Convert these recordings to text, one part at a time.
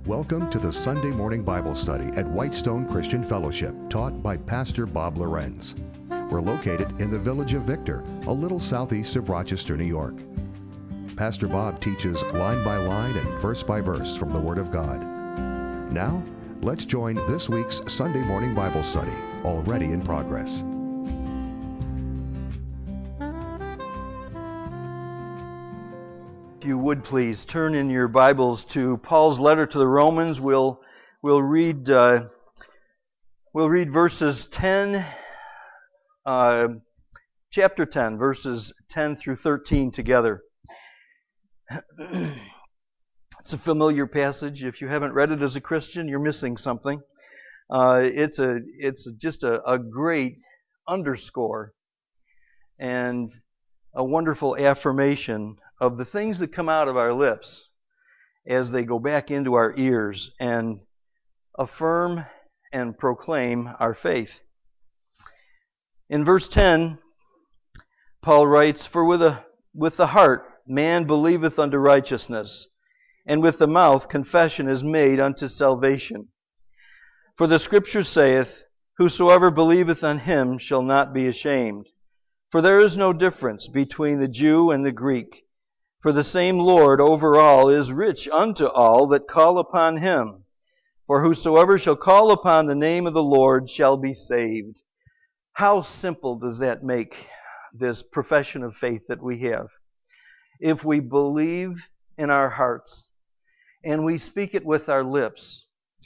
Welcome to the Sunday morning Bible study at Whitestone Christian Fellowship, taught by Pastor Bob Lorenz. We're located in the village of Victor, a little southeast of Rochester, New York. Pastor Bob teaches line by line and verse by verse from the Word of God. Now, let's join this week's Sunday morning Bible study, already in progress. If you would please turn in your Bibles to Paul's letter to the Romans. We'll read verses 10, chapter 10, verses 10 through 13 together. It's a familiar passage. If you haven't read it as a Christian, you're missing something. It's just a great underscore and a wonderful affirmation of the things that come out of our lips as they go back into our ears and affirm and proclaim our faith. In verse 10, Paul writes, "For with the heart man believeth unto righteousness, and with the mouth confession is made unto salvation. For the Scripture saith, Whosoever believeth on him shall not be ashamed. For there is no difference between the Jew and the Greek. For the same Lord over all is rich unto all that call upon him. For whosoever shall call upon the name of the Lord shall be saved." How simple does that make this profession of faith that we have? If we believe in our hearts and we speak it with our lips,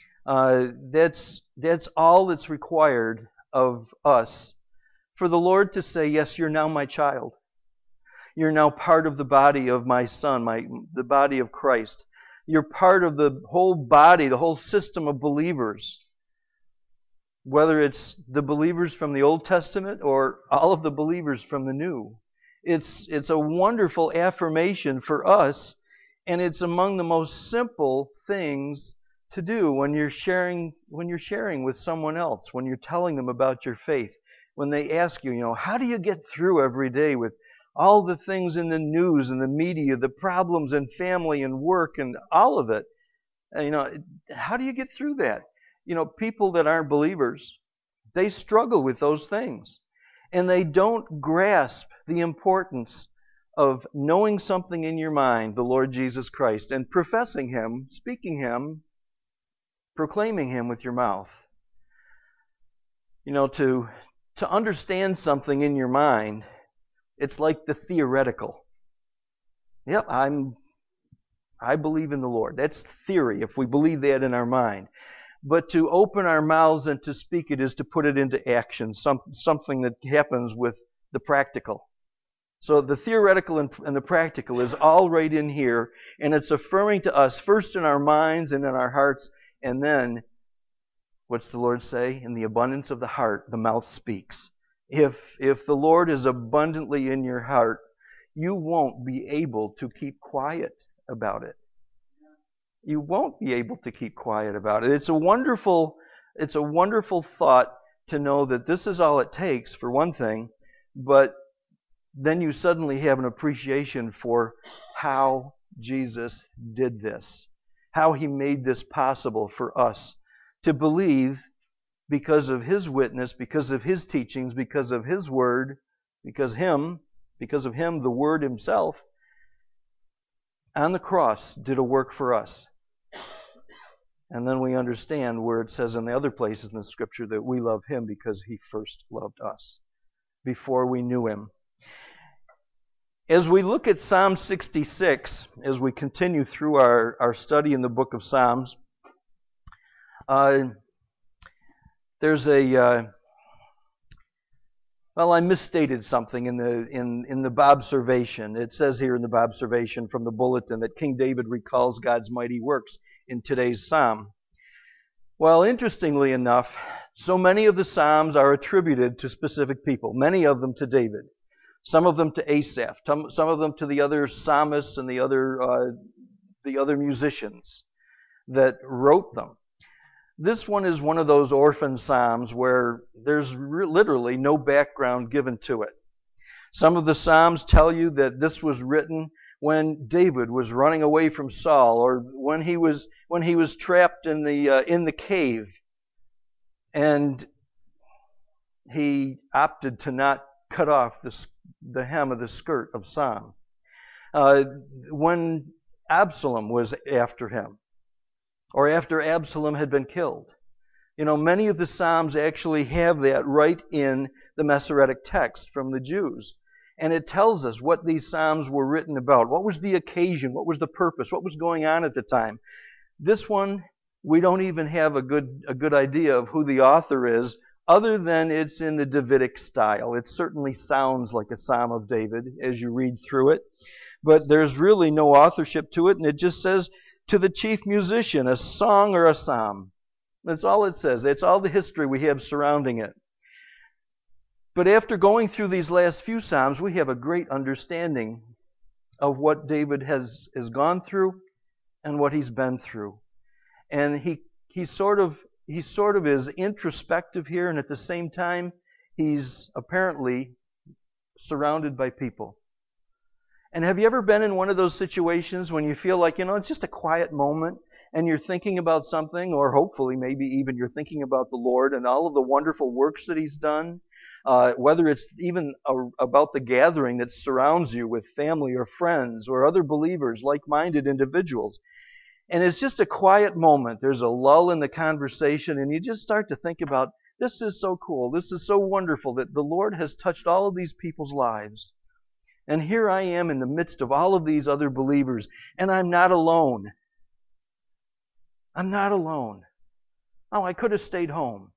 that's all that's required of us for the Lord to say, "Yes, you're now my child. You're now part of the body of my Son, the body of Christ. You're part of the whole body, the whole system of believers." Whether it's the believers from the Old Testament or all of the believers from the New. It's a wonderful affirmation for us, and it's among the most simple things to do when you're sharing with someone else, when you're telling them about your faith. When they ask you, how do you get through every day with all the things in the news and the media, the problems in family and work and all of it? How do you get through that? People that aren't believers, they struggle with those things. And they don't grasp the importance of knowing something in your mind, the Lord Jesus Christ, and professing Him, speaking Him, proclaiming Him with your mouth. To understand something in your mind, it's like the theoretical. Yep, I believe in the Lord. That's theory, if we believe that in our mind. But to open our mouths and to speak it is to put it into action, something that happens with the practical. So the theoretical and the practical is all right in here, and it's affirming to us first in our minds and in our hearts, and then, what's the Lord say? In the abundance of the heart, the mouth speaks. If the Lord is abundantly in your heart, you won't be able to keep quiet about it. You won't be able to keep quiet about it. It's a wonderful thought to know that this is all it takes, for one thing, but then you suddenly have an appreciation for how Jesus did this, how He made this possible for us to believe because of His witness, because of His teachings, because of His Word, because of Him, the Word Himself, on the cross did a work for us. And then we understand where it says in the other places in the Scripture that we love Him because He first loved us before we knew Him. As we look at Psalm 66, as we continue through our study in the book of Psalms, there's I misstated something in the Bobservation. It says here in the Bobservation from the bulletin that King David recalls God's mighty works in today's psalm. Well, interestingly enough, so many of the psalms are attributed to specific people, many of them to David, some of them to Asaph, some of them to the other psalmists and the other musicians that wrote them. This one is one of those orphan psalms where there's literally no background given to it. Some of the psalms tell you that this was written when David was running away from Saul, or when he was trapped in the cave, and he opted to not cut off the hem of the skirt of Sam. When Absalom was after him, or after Absalom had been killed. Many of the Psalms actually have that right in the Masoretic text from the Jews. And it tells us what these Psalms were written about. What was the occasion? What was the purpose? What was going on at the time? This one, we don't even have a good idea of who the author is, other than it's in the Davidic style. It certainly sounds like a Psalm of David as you read through it. But there's really no authorship to it, and it just says, to the chief musician, a song or a psalm. That's all it says. That's all the history we have surrounding it. But after going through these last few psalms, we have a great understanding of what David has gone through and what he's been through. And he sort of is introspective here, and at the same time, he's apparently surrounded by people. And have you ever been in one of those situations when you feel like, it's just a quiet moment and you're thinking about something, or hopefully maybe even you're thinking about the Lord and all of the wonderful works that He's done, whether it's even about the gathering that surrounds you with family or friends or other believers, like-minded individuals. And it's just a quiet moment. There's a lull in the conversation, and you just start to think about, this is so cool, this is so wonderful that the Lord has touched all of these people's lives. And here I am in the midst of all of these other believers, and I'm not alone. I'm not alone. Oh, I could have stayed home.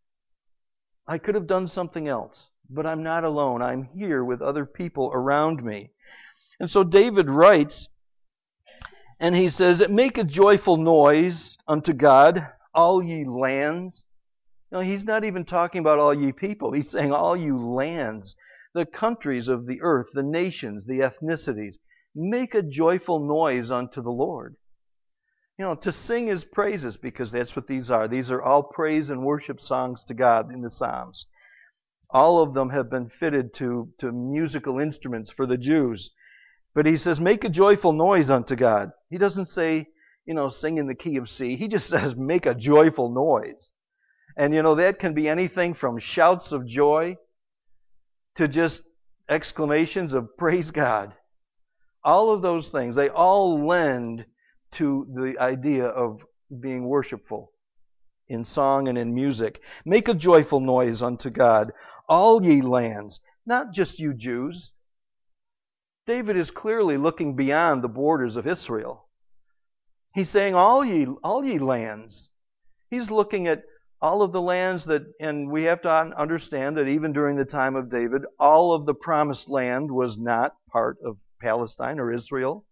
I could have done something else, but I'm not alone. I'm here with other people around me. And so David writes, and he says, make a joyful noise unto God, all ye lands. He's not even talking about all ye people. He's saying all you lands. The countries of the earth, the nations, the ethnicities, make a joyful noise unto the Lord. To sing His praises, because that's what these are. These are all praise and worship songs to God in the Psalms. All of them have been fitted to musical instruments for the Jews. But he says, make a joyful noise unto God. He doesn't say, sing in the key of C. He just says, make a joyful noise. And that can be anything from shouts of joy to just exclamations of praise God. All of those things, they all lend to the idea of being worshipful in song and in music. Make a joyful noise unto God, all ye lands, not just you Jews. David is clearly looking beyond the borders of Israel. He's saying all ye lands. He's looking at all of the lands that, and we have to understand that even during the time of David, all of the promised land was not part of Palestine or Israel.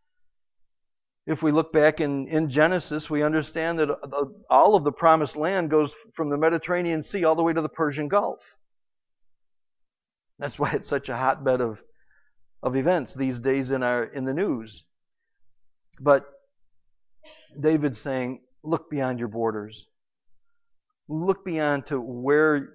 If we look back in Genesis, we understand that all of the promised land goes from the Mediterranean Sea all the way to the Persian Gulf. That's why it's such a hotbed of events these days in the news. But David's saying, look beyond your borders. Look beyond to where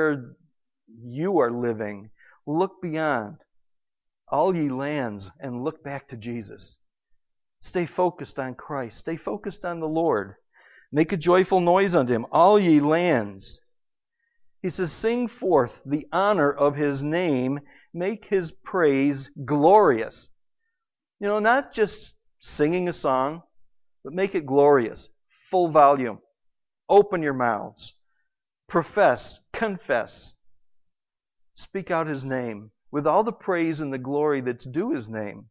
you are living. Look beyond all ye lands and look back to Jesus. Stay focused on Christ. Stay focused on the Lord. Make a joyful noise unto Him, all ye lands. He says, sing forth the honor of His name. Make His praise glorious. Not just singing a song, but make it glorious. Full volume. Open your mouths. Profess, confess. Speak out His name with all the praise and the glory that's due His name.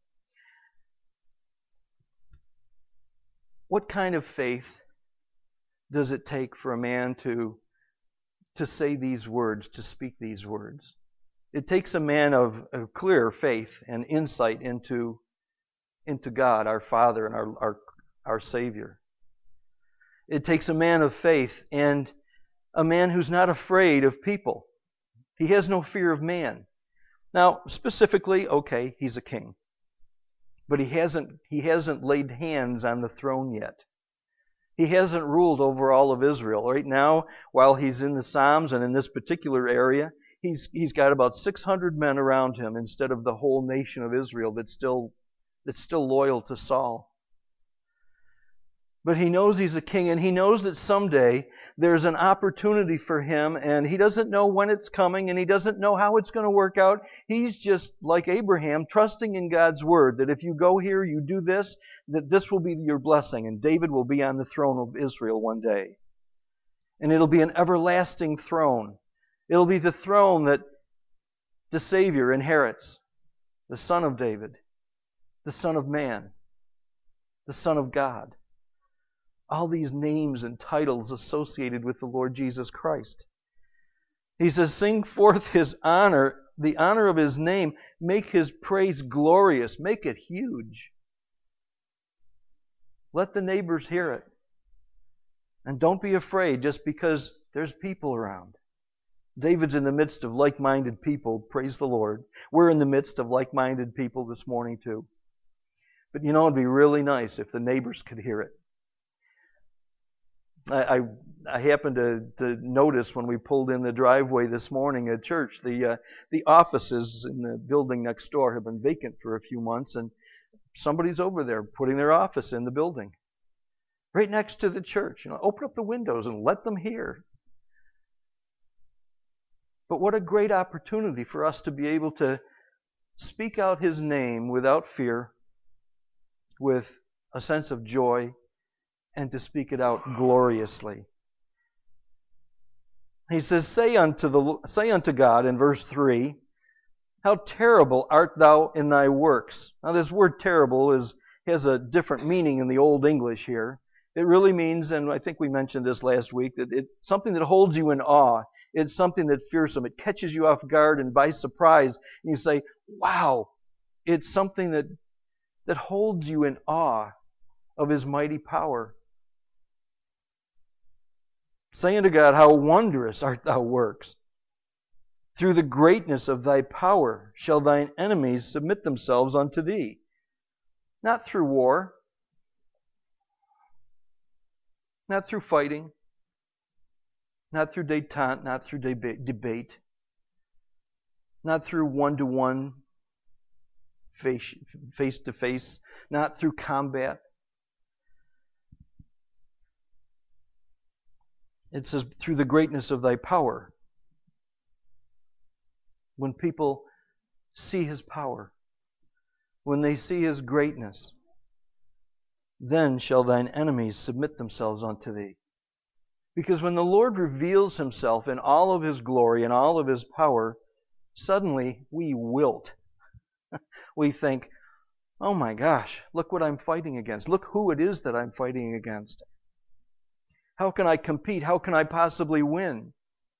What kind of faith does it take for a man to say these words, to speak these words? It takes a man of clear faith and insight into God, our Father and our Savior. It takes a man of faith and a man who's not afraid of people. He has no fear of man. Now, specifically, okay, he's a king. But he hasn't laid hands on the throne yet. He hasn't ruled over all of Israel. Right now, while he's in the Psalms and in this particular area, he's got about 600 men around him instead of the whole nation of Israel that's still that's still loyal to Saul. But he knows he's a king, and he knows that someday there's an opportunity for him, and he doesn't know when it's coming, and he doesn't know how it's going to work out. He's just like Abraham, trusting in God's word, that if you go here, you do this, that this will be your blessing, and David will be on the throne of Israel one day. And it'll be an everlasting throne. It'll be the throne that the Savior inherits, the Son of David, the Son of Man, the Son of God. All these names and titles associated with the Lord Jesus Christ. He says, sing forth His honor, the honor of His name. Make His praise glorious. Make it huge. Let the neighbors hear it. And don't be afraid just because there's people around. David's in the midst of like-minded people. Praise the Lord. We're in the midst of like-minded people this morning too. But you know, it'd be really nice if the neighbors could hear it. I happened to notice when we pulled in the driveway this morning at church, the offices in the building next door have been vacant for a few months, and somebody's over there putting their office in the building, right next to the church. You know, open up the windows and let them hear. But what a great opportunity for us to be able to speak out His name without fear, with a sense of joy, and to speak it out gloriously. He says, say unto God, in verse 3, how terrible art thou in thy works. Now this word terrible has a different meaning in the Old English here. It really means, and I think we mentioned this last week, that it's something that holds you in awe. It's something that's fearsome. It catches you off guard and by surprise. And you say, wow, it's something that holds you in awe of His mighty power. Say unto God, how wondrous art thy works. Through the greatness of thy power shall thine enemies submit themselves unto thee. Not through war, not through fighting, not through détente, not through debate, not through one-to-one, face-to-face, not through combat. It says, through the greatness of thy power. When people see His power, when they see His greatness, then shall thine enemies submit themselves unto thee. Because when the Lord reveals Himself in all of His glory and all of His power, suddenly we wilt. We think, oh my gosh, look what I'm fighting against. Look who it is that I'm fighting against. How can I compete? How can I possibly win?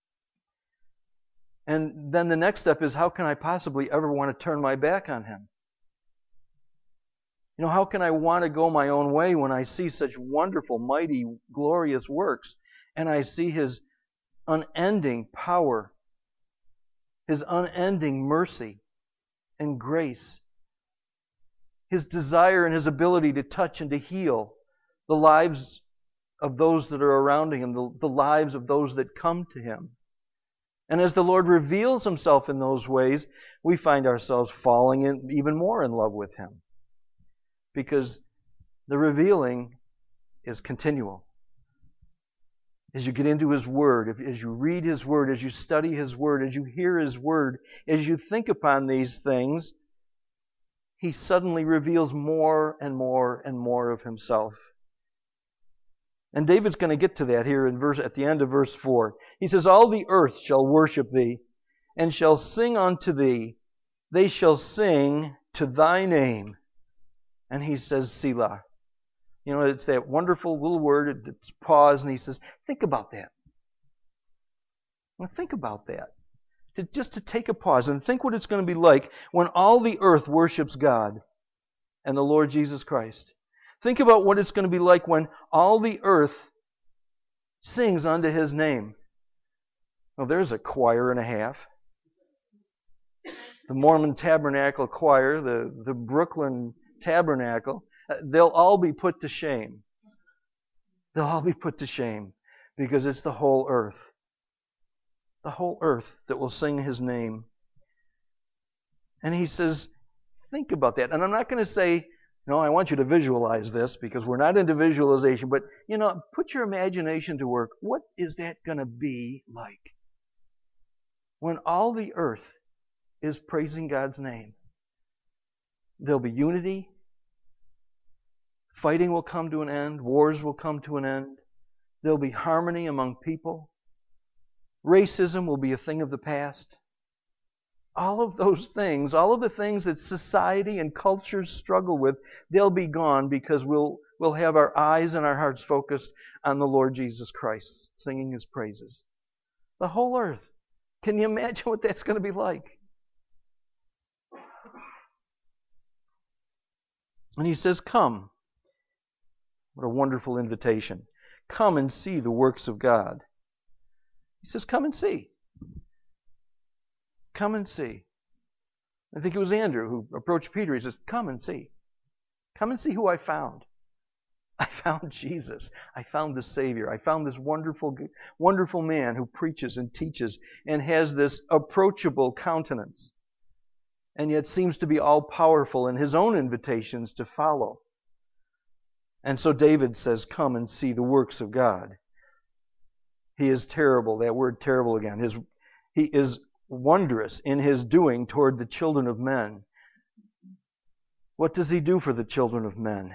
And then the next step is, how can I possibly ever want to turn my back on Him? You know, how can I want to go my own way when I see such wonderful, mighty, glorious works, and I see His unending power, His unending mercy and grace, His desire and His ability to touch and to heal the lives of those that are around Him, the lives of those that come to Him. And as the Lord reveals Himself in those ways, we find ourselves falling even more in love with Him. Because the revealing is continual. As you get into His Word, as you read His Word, as you study His Word, as you hear His Word, as you think upon these things, He suddenly reveals more and more and more of Himself. And David's going to get to that here at the end of verse 4. He says, all the earth shall worship Thee, and shall sing unto Thee. They shall sing to Thy name. And he says, Selah. You know, it's that wonderful little word, it's pause, and he says, think about that. Now think about that. Just to take a pause and think what it's going to be like when all the earth worships God and the Lord Jesus Christ. Think about what it's going to be like when all the earth sings unto His name. Well, there's a choir and a half. The Mormon Tabernacle Choir, the Brooklyn Tabernacle, they'll all be put to shame. They'll all be put to shame because it's the whole earth. The whole earth that will sing His name. And he says, think about that. And I'm not going to say, I want you to visualize this because we're not into visualization, but, put your imagination to work. What is that going to be like when all the earth is praising God's name? There'll be unity. Fighting will come to an end. Wars will come to an end. There'll be harmony among people. Racism will be a thing of the past. All of those things, all of the things that society and cultures struggle with, they'll be gone because we'll have our eyes and our hearts focused on the Lord Jesus Christ, singing His praises. The whole earth. Can you imagine what that's going to be like? And He says, come. What a wonderful invitation. Come and see the works of God. He says, come and see. Come and see. I think it was Andrew who approached Peter. He says, come and see. Come and see who I found. I found Jesus. I found the Savior. I found this wonderful, wonderful man who preaches and teaches and has this approachable countenance, and yet seems to be all-powerful in His own invitations to follow. And so David says, come and see the works of God. He is terrible. That word terrible again. He is wondrous in His doing toward the children of men. What does He do for the children of men?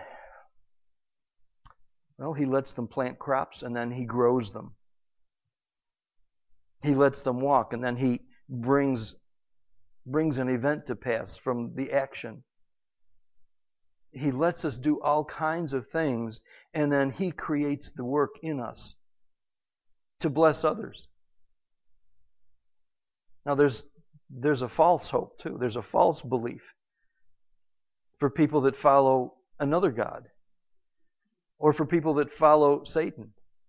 Well, He lets them plant crops and then He grows them. He lets them walk and then He brings an event to pass from the action. He lets us do all kinds of things and then He creates the work in us to bless others. Now there's a false hope too. There's a false belief for people that follow another god or for people that follow Satan.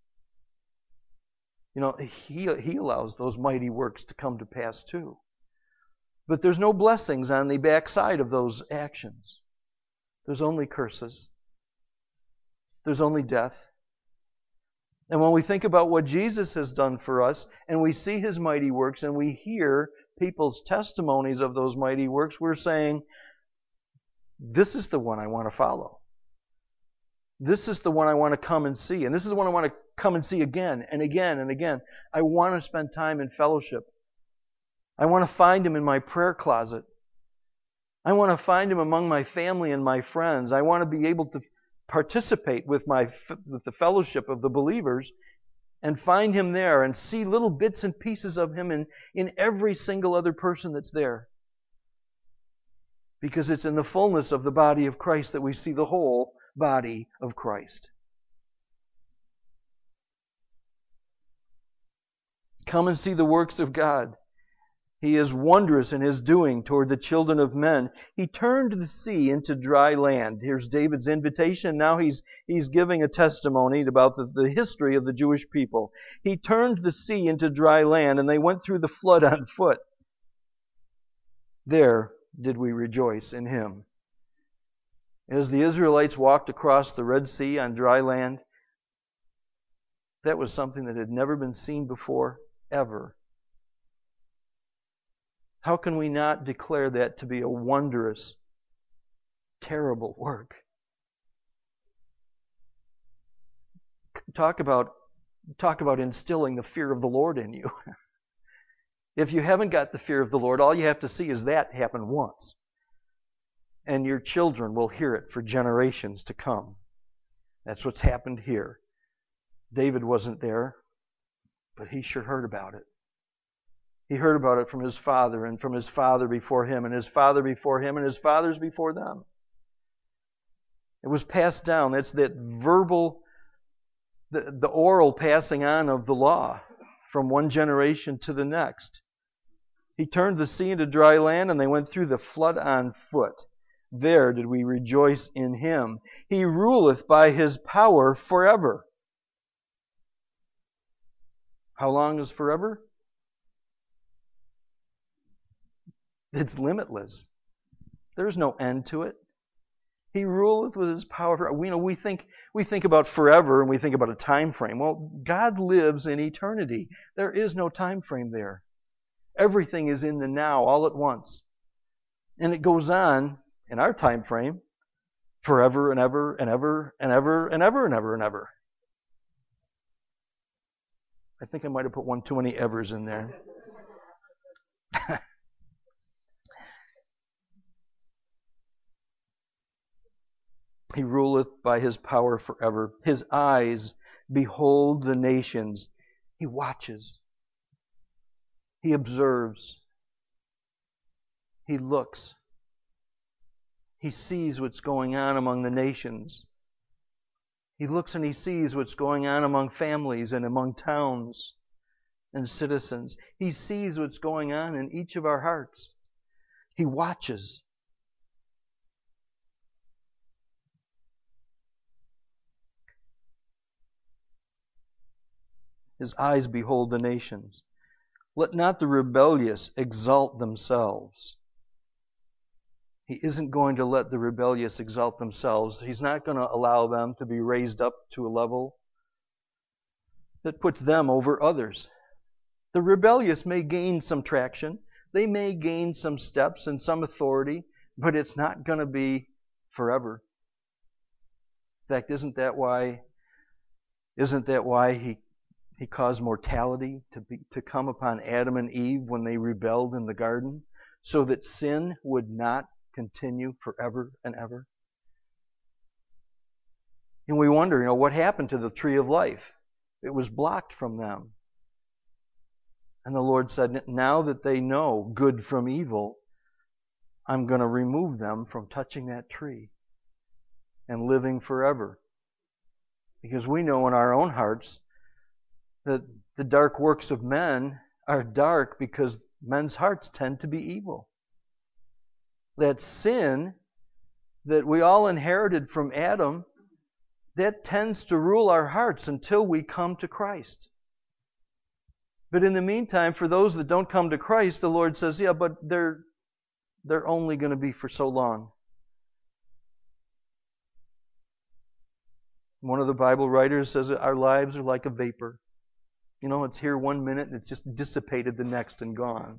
He allows those mighty works to come to pass too. But there's no blessings on the backside of those actions. There's only curses. There's only death. And when we think about what Jesus has done for us, and we see His mighty works, and we hear people's testimonies of those mighty works, we're saying, this is the one I want to follow. This is the one I want to come and see. And this is the one I want to come and see again and again and again. I want to spend time in fellowship. I want to find Him in my prayer closet. I want to find Him among my family and my friends. I want to be able to participate with the fellowship of the believers and find Him there and see little bits and pieces of Him in every single other person that's there. Because it's in the fullness of the body of Christ that we see the whole body of Christ. Come and see the works of God. He is wondrous in His doing toward the children of men. He turned the sea into dry land. Here's David's invitation. Now he's giving a testimony about the history of the Jewish people. He turned the sea into dry land, and they went through the flood on foot. There did we rejoice in Him. As the Israelites walked across the Red Sea on dry land, that was something that had never been seen before, ever. How can we not declare that to be a wondrous, terrible work? Talk about instilling the fear of the Lord in you. If you haven't got the fear of the Lord, all you have to see is that happen once. And your children will hear it for generations to come. That's what's happened here. David wasn't there, but he sure heard about it. He heard about it from his father and from his father before him and his father before him and his fathers before them. It was passed down. That's that verbal, the oral passing on of the law from one generation to the next. He turned the sea into dry land and they went through the flood on foot. There did we rejoice in Him. He ruleth by His power forever. How long is forever? It's limitless. There's no end to it. He ruleth with His power. We think about forever and we think about a time frame. Well, God lives in eternity. There is no time frame there. Everything is in the now all at once. And it goes on in our time frame, forever and ever and ever and ever and ever and ever and ever. I think I might have put one too many evers in there. He ruleth by his power forever. His eyes behold the nations. He watches. He observes. He looks. He sees what's going on among the nations. He looks and he sees what's going on among families and among towns and citizens. He sees what's going on in each of our hearts. He watches. His eyes behold the nations. Let not the rebellious exalt themselves. He isn't going to let the rebellious exalt themselves. He's not going to allow them to be raised up to a level that puts them over others. The rebellious may gain some traction. They may gain some steps and some authority, but it's not going to be forever. In fact, isn't that why he caused mortality to come upon Adam and Eve when they rebelled in the garden, so that sin would not continue forever and ever? And we wonder, what happened to the tree of life? It was blocked from them. And the Lord said, now that they know good from evil, I'm going to remove them from touching that tree and living forever. Because we know in our own hearts that the dark works of men are dark because men's hearts tend to be evil. That sin that we all inherited from Adam, that tends to rule our hearts until we come to Christ. But in the meantime, for those that don't come to Christ, the Lord says, yeah, but they're only going to be for so long. One of the Bible writers says that our lives are like a vapor. It's here 1 minute and it's just dissipated the next and gone.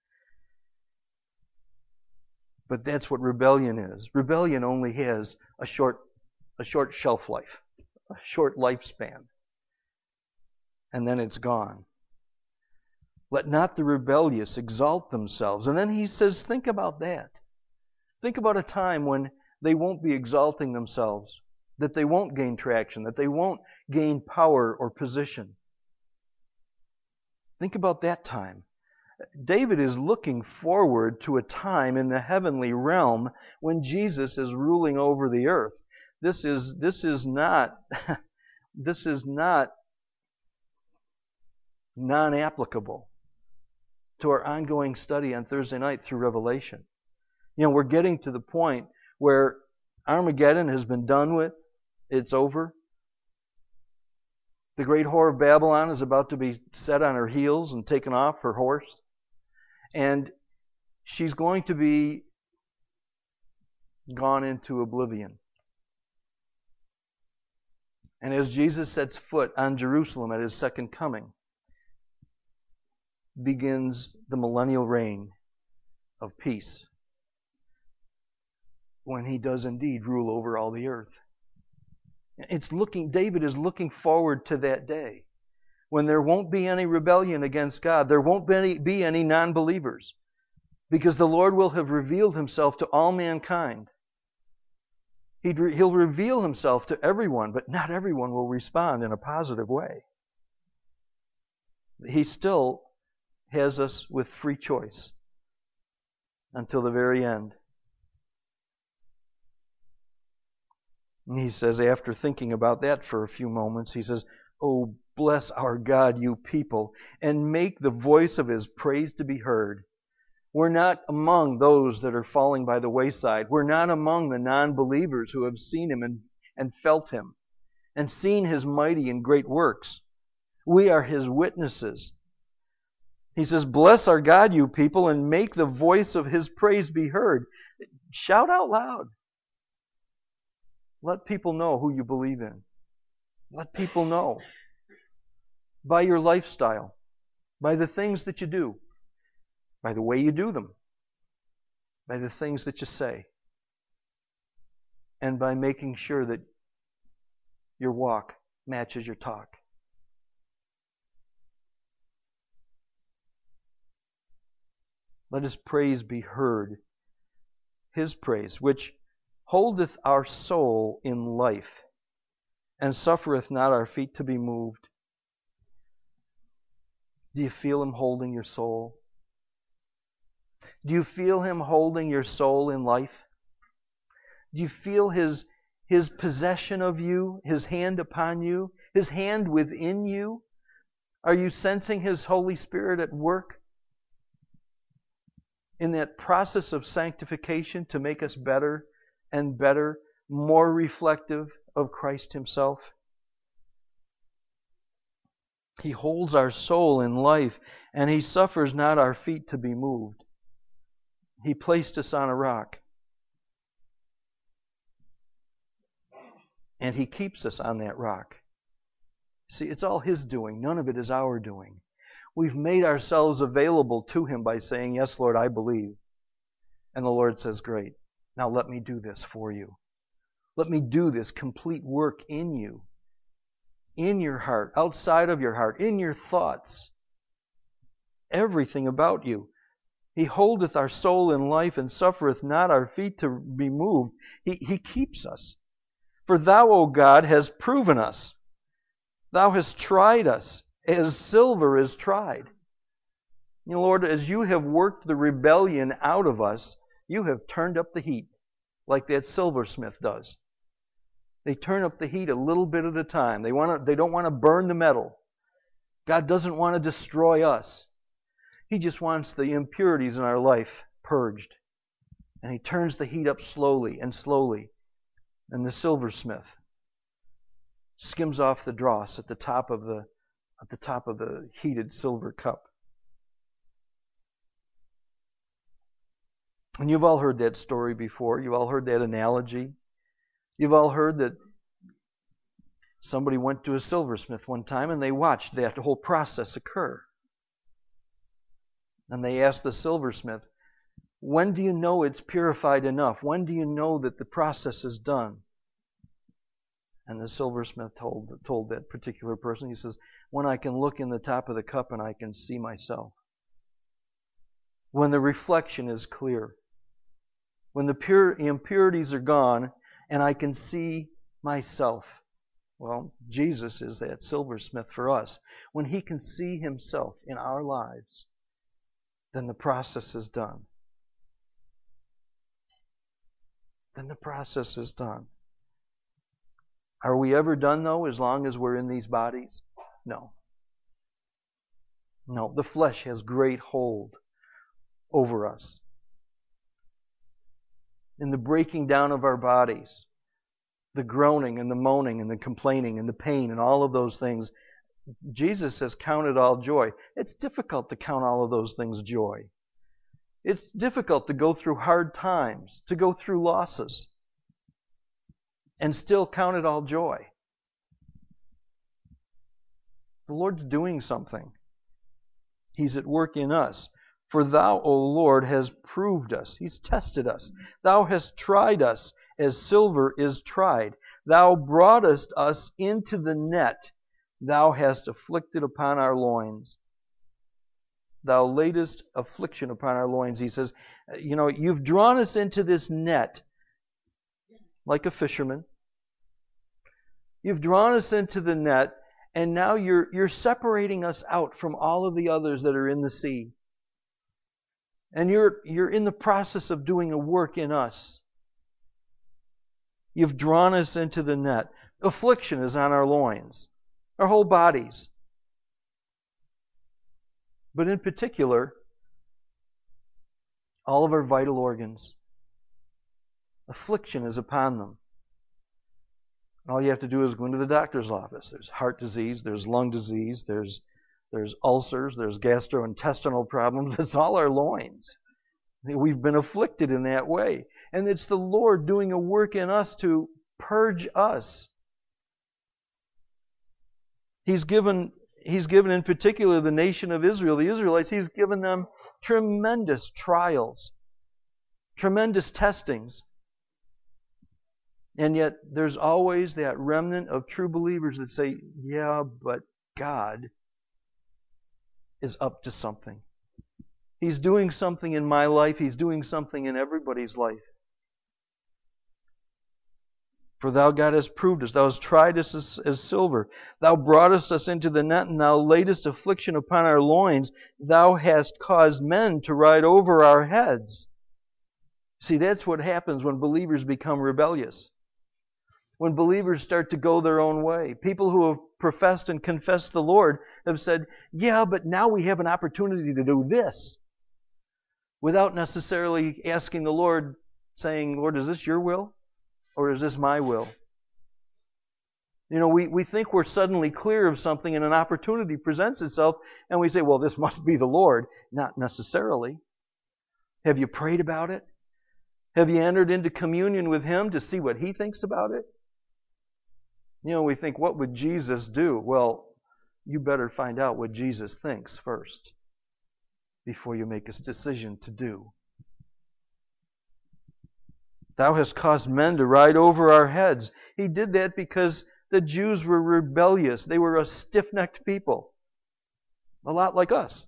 But that's what rebellion is. Rebellion only has a short shelf life, a short lifespan. And then it's gone. Let not the rebellious exalt themselves. And then he says, think about that. Think about a time when they won't be exalting themselves, that they won't gain traction, that they won't gain power or position. Think about that time. David is looking forward to a time in the heavenly realm when Jesus is ruling over the earth. This is not non-applicable to our ongoing study on Thursday night through Revelation. We're getting to the point where Armageddon has been done with. It's over. The great whore of Babylon is about to be set on her heels and taken off her horse. And she's going to be gone into oblivion. And as Jesus sets foot on Jerusalem at his second coming, begins the millennial reign of peace, when he does indeed rule over all the earth. David is looking forward to that day when there won't be any rebellion against God. There won't be any non-believers, because the Lord will have revealed himself to all mankind. He'll reveal himself to everyone, but not everyone will respond in a positive way. He still has us with free choice until the very end. And he says, after thinking about that for a few moments, he says, "Oh, bless our God, you people, and make the voice of his praise to be heard." We're not among those that are falling by the wayside. We're not among the non-believers who have seen him and felt him and seen his mighty and great works. We are his witnesses. He says, "Bless our God, you people, and make the voice of his praise be heard." Shout out loud. Let people know who you believe in. Let people know by your lifestyle, by the things that you do, by the way you do them, by the things that you say. and by making sure that your walk matches your talk. Let His praise be heard, His praise, which holdeth our soul in life, and suffereth not our feet to be moved. Do you feel Him holding your soul? Do you feel Him holding your soul in life? Do you feel His possession of you, His hand upon you, His hand within you? Are you sensing His Holy Spirit at work in that process of sanctification to make us better and better, more reflective of Christ Himself? He holds our soul in life, and He suffers not our feet to be moved. He placed us on a rock, and He keeps us on that rock. See, it's all His doing. None of it is our doing. We've made ourselves available to Him by saying, "Yes, Lord, I believe." And the Lord says, "Great. Now let me do this for you. Let me do this complete work in you, in your heart, outside of your heart, in your thoughts, everything about you." He holdeth our soul in life, and suffereth not our feet to be moved. He keeps us. For Thou, O God, hast proven us. Thou hast tried us, as silver is tried. You know, Lord, as You have worked the rebellion out of us, You have turned up the heat, like that silversmith does. They turn up the heat a little bit at a time. They don't want to burn the metal. God doesn't want to destroy us. He just wants the impurities in our life purged. And He turns the heat up slowly and slowly. And the silversmith skims off the dross at the top of the heated silver cup. And you've all heard that story before. You've all heard that analogy. You've all heard that somebody went to a silversmith one time and they watched that whole process occur. And they asked the silversmith, "When do you know it's purified enough? When do you know that the process is done?" And the silversmith told that particular person, he says, "When I can look in the top of the cup and I can see myself. When the reflection is clear. When the impurities are gone and I can see myself." Well, Jesus is that silversmith for us. When He can see Himself in our lives, then the process is done. Then the process is done. Are we ever done, though, as long as we're in these bodies? No. No, the flesh has great hold over us. In the breaking down of our bodies, the groaning and the moaning and the complaining and the pain and all of those things, Jesus says, "Count it all joy." It's difficult to count all of those things joy. It's difficult to go through hard times, to go through losses, and still count it all joy. The Lord's doing something. He's at work in us. For Thou, O Lord, hast proved us. He's tested us. Thou hast tried us as silver is tried. Thou broughtest us into the net. Thou hast afflicted upon our loins. Thou laidest affliction upon our loins. He says, you've drawn us into this net like a fisherman. You've drawn us into the net, and now you're separating us out from all of the others that are in the sea. And you're in the process of doing a work in us. You've drawn us into the net. Affliction is on our loins, our whole bodies. But in particular, all of our vital organs. Affliction is upon them. All you have to do is go into the doctor's office. There's heart disease, there's lung disease, there's ulcers, there's gastrointestinal problems. It's all our loins. We've been afflicted in that way. And it's the Lord doing a work in us to purge us. He's given in particular the nation of Israel, the Israelites, He's given them tremendous trials, tremendous testings. And yet there's always that remnant of true believers that say, yeah, but God is up to something. He's doing something in my life. He's doing something in everybody's life. For thou, God, hast proved us. Thou hast tried us as silver. Thou broughtest us into the net, and thou laidest affliction upon our loins. Thou hast caused men to ride over our heads. See, that's what happens when believers become rebellious. When believers start to go their own way. People who have professed and confessed the Lord have said, yeah, but now we have an opportunity to do this. Without necessarily asking the Lord, saying, Lord, is this your will? Or is this my will? You know, we think we're suddenly clear of something and an opportunity presents itself and we say, well, this must be the Lord. Not necessarily. Have you prayed about it? Have you entered into communion with Him to see what He thinks about it? You know, we think, what would Jesus do? Well, you better find out what Jesus thinks first before you make a decision to do. Thou hast caused men to ride over our heads. He did that because the Jews were rebellious. They were a stiff-necked people. A lot like us.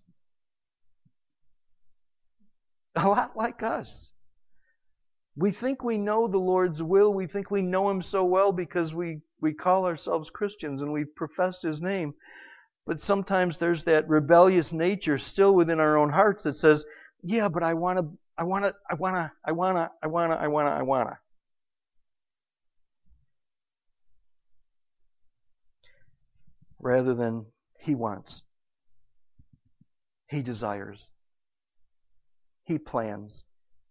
A lot like us. We think we know the Lord's will. We think we know Him so well because we call ourselves Christians and we've professed His name. But sometimes there's that rebellious nature still within our own hearts that says, yeah, but I want to. Rather than He wants. He desires. He plans.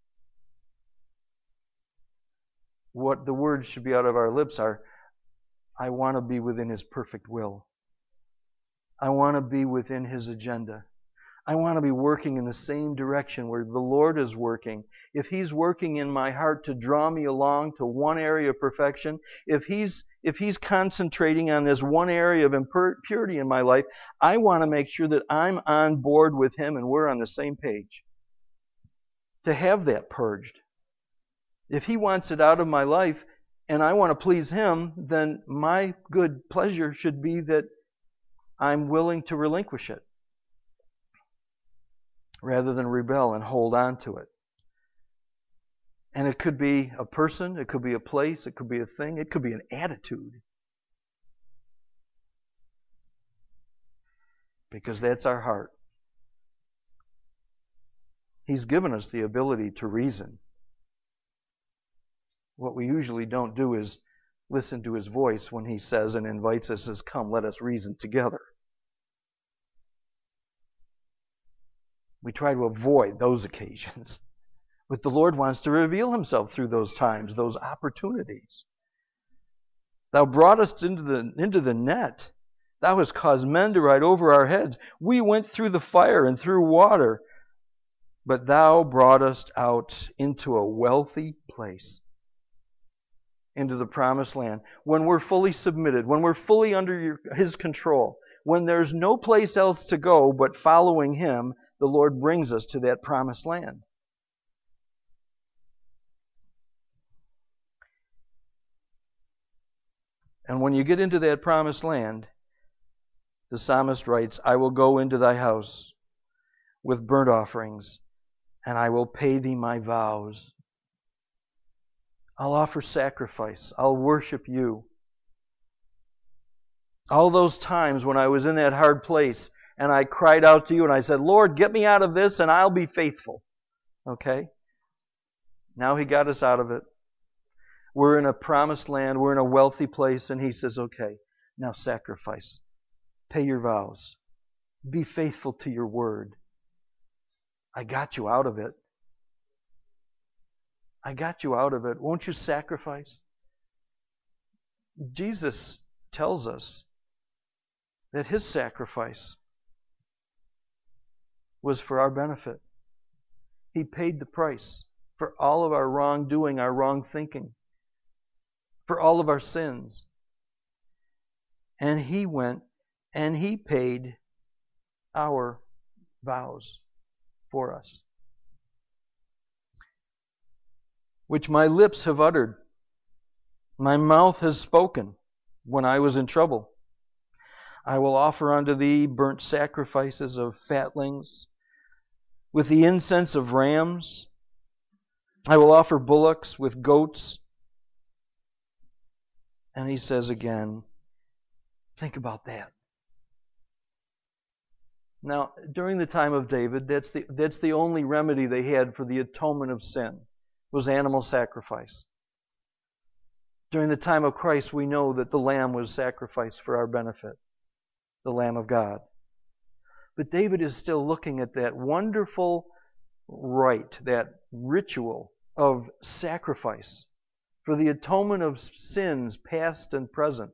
What the words should be out of our lips are, I want to be within His perfect will. I want to be within His agenda. I want to be working in the same direction where the Lord is working. If He's working in my heart to draw me along to one area of perfection, if He's concentrating on this one area of impurity in my life, I want to make sure that I'm on board with Him and we're on the same page. To have that purged. If He wants it out of my life and I want to please Him, then my good pleasure should be that I'm willing to relinquish it rather than rebel and hold on to it. And it could be a person, it could be a place, it could be a thing, it could be an attitude. Because that's our heart. He's given us the ability to reason. What we usually don't do is listen to His voice when He says and invites us, says, come, let us reason together. We try to avoid those occasions. But the Lord wants to reveal Himself through those times, those opportunities. Thou broughtest into the net. Thou hast caused men to ride over our heads. We went through the fire and through water, but Thou broughtest out into a wealthy place, into the promised land. When we're fully submitted, when we're fully under His control, when there's no place else to go but following Him, the Lord brings us to that promised land. And when you get into that promised land, the psalmist writes, I will go into Thy house with burnt offerings, and I will pay Thee my vows. I'll offer sacrifice. I'll worship You. All those times when I was in that hard place and I cried out to You and I said, Lord, get me out of this and I'll be faithful. Okay? Now He got us out of it. We're in a promised land. We're in a wealthy place. And He says, okay, now sacrifice. Pay your vows. Be faithful to your word. I got you out of it. I got you out of it. Won't you sacrifice? Jesus tells us that His sacrifice was for our benefit. He paid the price for all of our wrongdoing, our wrong thinking, for all of our sins. And He went and He paid our vows for us, which my lips have uttered. My mouth has spoken when I was in trouble. I will offer unto thee burnt sacrifices of fatlings, with the incense of rams. I will offer bullocks with goats. And he says again, think about that. Now, during the time of David, that's the only remedy they had for the atonement of sin, was animal sacrifice. During the time of Christ, we know that the Lamb was sacrificed for our benefit, the Lamb of God. But David is still looking at that wonderful rite, that ritual of sacrifice for the atonement of sins past and present.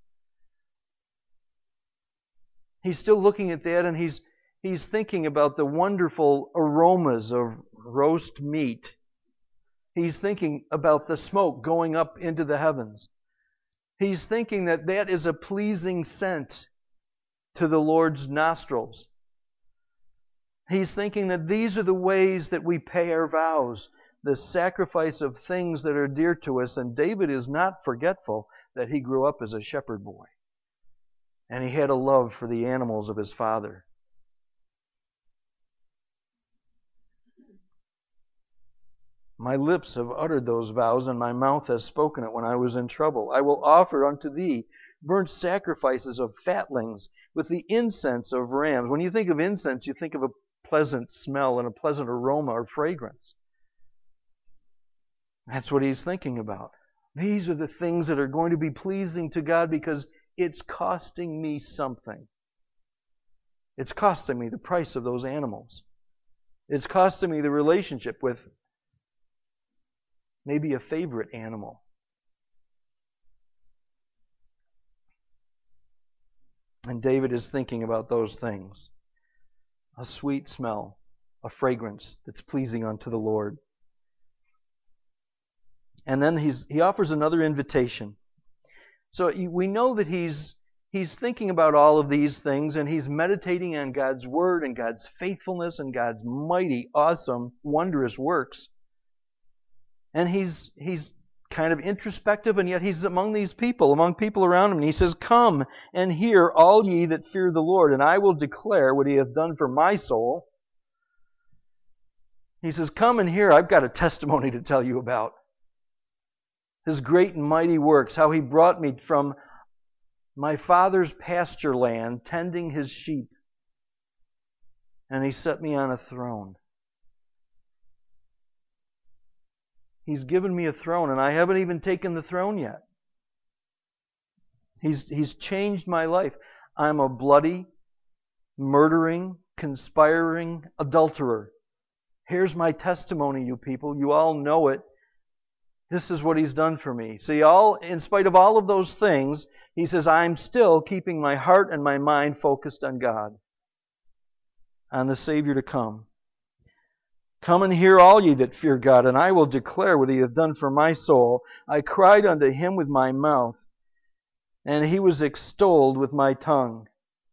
He's still looking at that, and he's thinking about the wonderful aromas of roast meat. He's thinking about the smoke going up into the heavens. He's thinking that that is a pleasing scent to the Lord's nostrils. He's thinking that these are the ways that we pay our vows, the sacrifice of things that are dear to us. And David is not forgetful that he grew up as a shepherd boy. And he had a love for the animals of his father. My lips have uttered those vows, and my mouth has spoken it when I was in trouble. I will offer unto thee burnt sacrifices of fatlings with the incense of rams. When you think of incense, you think of a pleasant smell and a pleasant aroma or fragrance. That's what he's thinking about. These are the things that are going to be pleasing to God because it's costing me something. It's costing me the price of those animals. It's costing me the relationship with maybe a favorite animal. And David is thinking about those things. A sweet smell, a fragrance that's pleasing unto the Lord. And then he offers another invitation. So we know that he's thinking about all of these things, and he's meditating on God's Word and God's faithfulness and God's mighty, awesome, wondrous works. And he's kind of introspective, and yet he's among these people, among people around him. And he says, come and hear, all ye that fear the Lord, and I will declare what he hath done for my soul. He says, come and hear, I've got a testimony to tell you about. His great and mighty works, how he brought me from my father's pasture land, tending his sheep, and he set me on a throne. He's given me a throne, and I haven't even taken the throne yet. He's changed my life. I'm a bloody, murdering, conspiring adulterer. Here's my testimony, you people. You all know it. This is what he's done for me. See, in spite of all of those things, he says, I'm still keeping my heart and my mind focused on God, on the Savior to come. Come and hear, all ye that fear God, and I will declare what he hath done for my soul. I cried unto him with my mouth, and he was extolled with my tongue.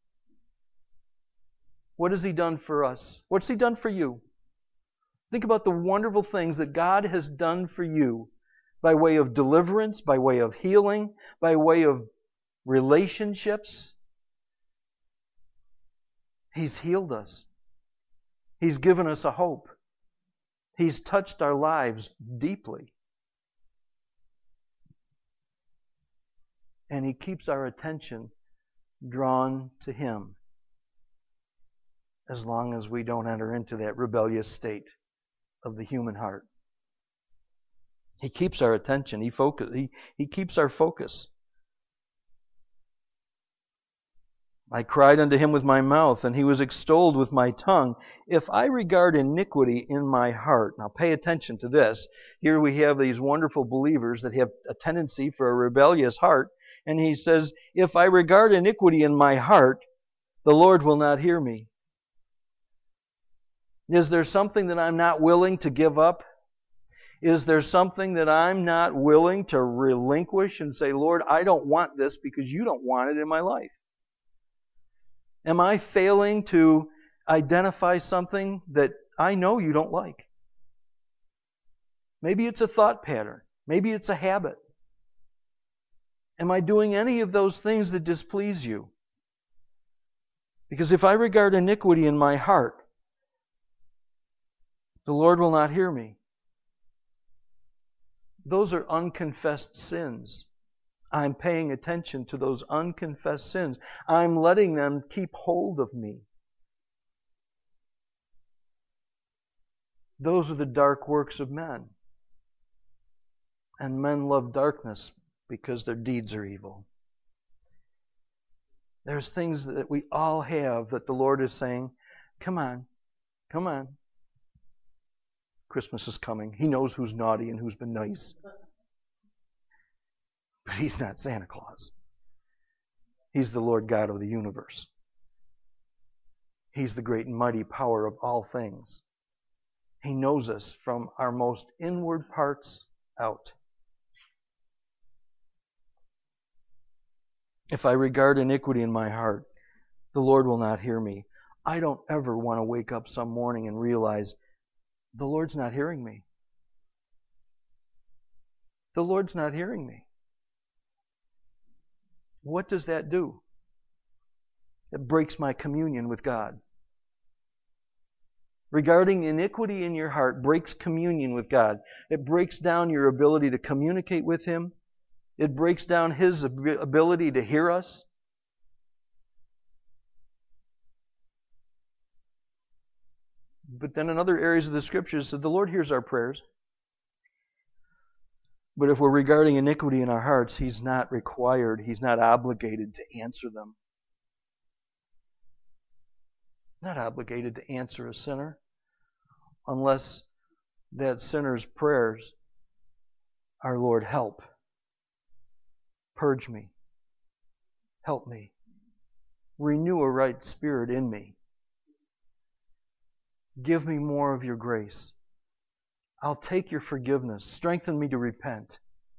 What has he done for us? What's he done for you? Think about the wonderful things that God has done for you by way of deliverance, by way of healing, by way of relationships. He's healed us. He's given us a hope. He's touched our lives deeply. And he keeps our attention drawn to him as long as we don't enter into that rebellious state of the human heart. He keeps our attention. He keeps our focus. I cried unto him with my mouth, and he was extolled with my tongue. If I regard iniquity in my heart, now pay attention to this. Here we have these wonderful believers that have a tendency for a rebellious heart. And he says, if I regard iniquity in my heart, the Lord will not hear me. Is there something that I'm not willing to give up? Is there something that I'm not willing to relinquish and say, Lord, I don't want this because you don't want it in my life? Am I failing to identify something that I know you don't like? Maybe it's a thought pattern. Maybe it's a habit. Am I doing any of those things that displease you? Because if I regard iniquity in my heart, the Lord will not hear me. Those are unconfessed sins. I'm paying attention to those unconfessed sins. I'm letting them keep hold of me. Those are the dark works of men. And men love darkness because their deeds are evil. There's things that we all have that the Lord is saying, come on, come on. Christmas is coming. He knows who's naughty and who's been nice. But He's not Santa Claus. He's the Lord God of the universe. He's the great and mighty power of all things. He knows us from our most inward parts out. If I regard iniquity in my heart, the Lord will not hear me. I don't ever want to wake up some morning and realize the Lord's not hearing me. The Lord's not hearing me. What does that do? It breaks my communion with God. Regarding iniquity in your heart breaks communion with God. It breaks down your ability to communicate with Him. It breaks down His ability to hear us. But then in other areas of the Scriptures, the Lord hears our prayers. But if we're regarding iniquity in our hearts, He's not required, He's not obligated to answer them. Not obligated to answer a sinner unless that sinner's prayers are, Lord, help. Purge me. Help me. Renew a right spirit in me. Give me more of your grace. I'll take your forgiveness. Strengthen me to repent.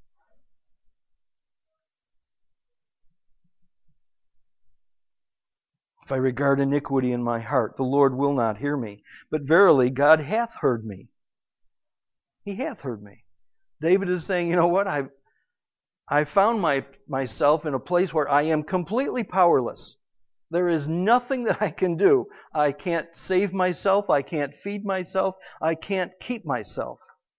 If I regard iniquity in my heart, the Lord will not hear me. But verily, God hath heard me. He hath heard me. David is saying, you know what? I found myself in a place where I am completely powerless. There is nothing that I can do. I can't save myself. I can't feed myself. I can't keep myself.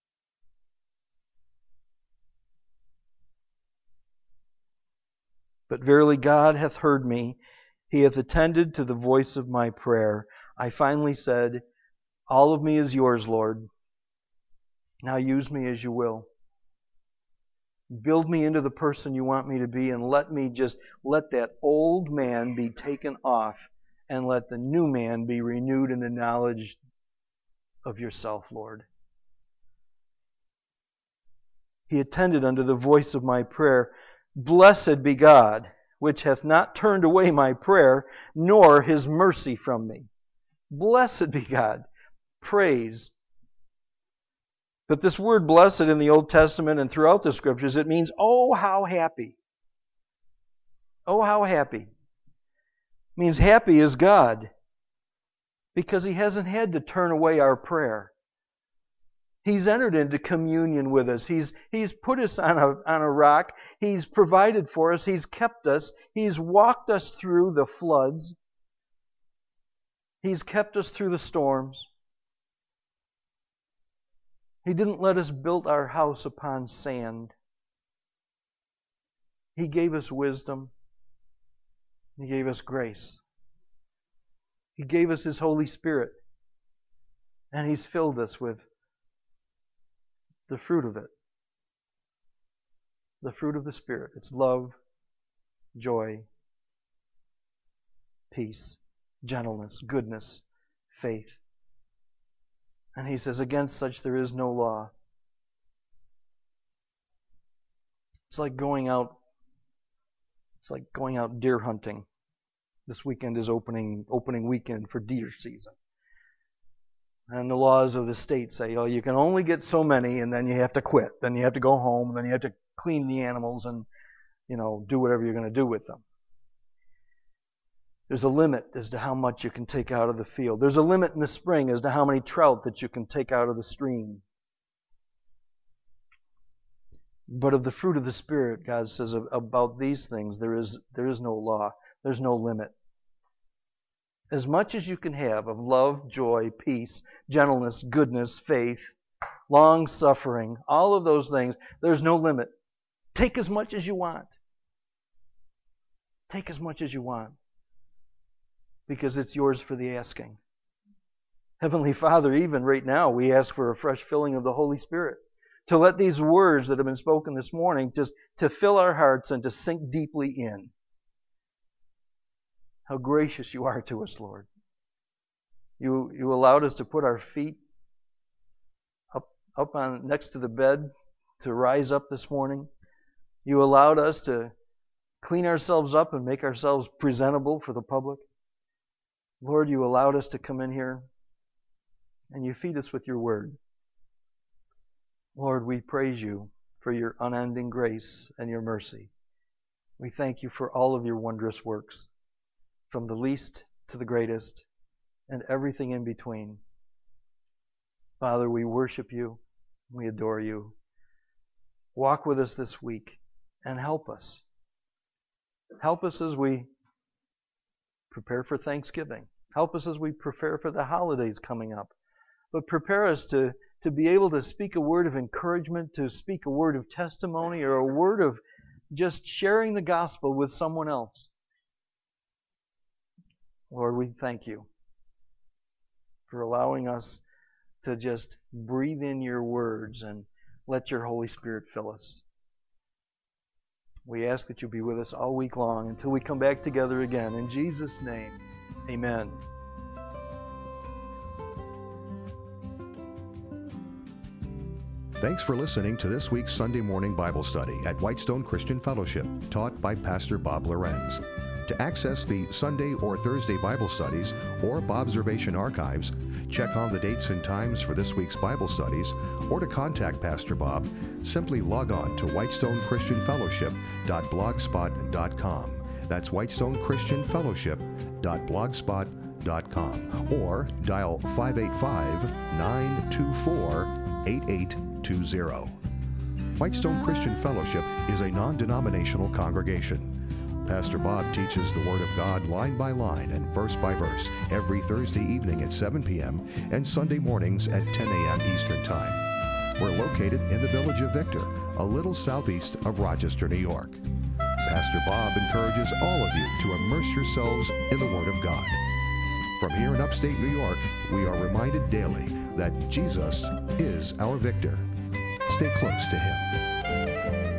But verily God hath heard me. He hath attended to the voice of my prayer. I finally said, all of me is yours, Lord. Now use me as you will. Build me into the person you want me to be, and let that old man be taken off, and let the new man be renewed in the knowledge of yourself, Lord. He attended unto the voice of my prayer. Blessed be God, which hath not turned away my prayer, nor His mercy from me. Blessed be God. Praise. But this word blessed in the Old Testament and throughout the Scriptures, it means, oh, how happy. Oh, how happy. It means happy is God. Because He hasn't had to turn away our prayer. He's entered into communion with us. He's put us on a rock. He's provided for us. He's kept us. He's walked us through the floods. He's kept us through the storms. He didn't let us build our house upon sand. He gave us wisdom. He gave us grace. He gave us His Holy Spirit. And He's filled us with the fruit of it. The fruit of the Spirit. It's love, joy, peace, gentleness, goodness, faith. And He says, against such there is no law. It's like going out deer hunting. This weekend is opening weekend for deer season. And the laws of the state say, oh, you can only get so many, and then you have to quit. Then you have to go home, and then you have to clean the animals and, do whatever you're going to do with them. There's a limit as to how much you can take out of the field. There's a limit in the spring as to how many trout that you can take out of the stream. But of the fruit of the Spirit, God says about these things, there is no law. There's no limit. As much as you can have of love, joy, peace, gentleness, goodness, faith, long-suffering, all of those things, there's no limit. Take as much as you want. Take as much as you want. Because it's yours for the asking. Heavenly Father, even right now, we ask for a fresh filling of the Holy Spirit. To let these words that have been spoken this morning just to fill our hearts and to sink deeply in. How gracious you are to us, Lord. You allowed us to put our feet up on next to the bed to rise up this morning. You allowed us to clean ourselves up and make ourselves presentable for the public. Lord, you allowed us to come in here and you feed us with your word. Lord, we praise you for your unending grace and your mercy. We thank you for all of your wondrous works, from the least to the greatest, and everything in between. Father, we worship you. We adore you. Walk with us this week and help us. Help us as we prepare for Thanksgiving. Help us as we prepare for the holidays coming up. But prepare us to be able to speak a word of encouragement, to speak a word of testimony, or a word of just sharing the gospel with someone else. Lord, we thank you for allowing us to just breathe in your words and let your Holy Spirit fill us. We ask that you be with us all week long until we come back together again. In Jesus' name, amen. Thanks for listening to this week's Sunday morning Bible study at Whitestone Christian Fellowship, taught by Pastor Bob Lorenz. To access the Sunday or Thursday Bible studies or Bobservation archives, check on the dates and times for this week's Bible studies, or to contact Pastor Bob, simply log on to whitestonechristianfellowship.blogspot.com. That's whitestonechristianfellowship.blogspot.com, or dial 585-924-8820. Whitestone Christian Fellowship is a non-denominational congregation. Pastor Bob teaches the Word of God line by line and verse by verse every Thursday evening at 7 p.m. and Sunday mornings at 10 a.m. Eastern Time. We're located in the village of Victor, a little southeast of Rochester, New York. Pastor Bob encourages all of you to immerse yourselves in the Word of God. From here in upstate New York, we are reminded daily that Jesus is our victor. Stay close to Him.